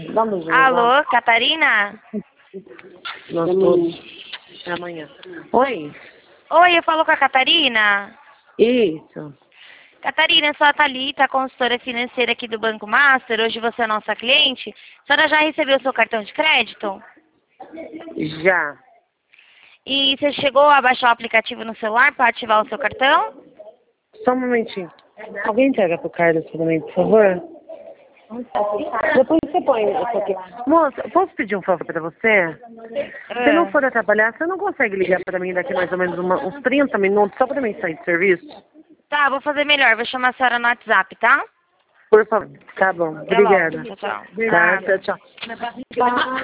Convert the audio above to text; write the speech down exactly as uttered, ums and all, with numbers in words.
Vamos ver. Alô, Catarina? Nós todos. Até amanhã. Oi? Oi, eu falo com a Catarina? Isso. Catarina, eu sou a Thalita, consultora financeira aqui do Banco Master. Hoje você é nossa cliente. A senhora já recebeu o seu cartão de crédito? Já. E você chegou a baixar o aplicativo no celular para ativar o seu cartão? Só um momentinho. Alguém entrega pro Carlos pra mim, por favor? Depois você põe isso aqui. Moça, posso pedir um favor pra você? Se não for atrapalhar, você não consegue ligar pra mim daqui mais ou menos uma, uns trinta minutos, só pra mim sair de serviço? Tá, vou fazer melhor. Vou chamar a senhora no WhatsApp, tá? Por favor. Tá bom. Tá bom. Obrigada. Tchau, tchau. Tá, Nada. tchau, tchau.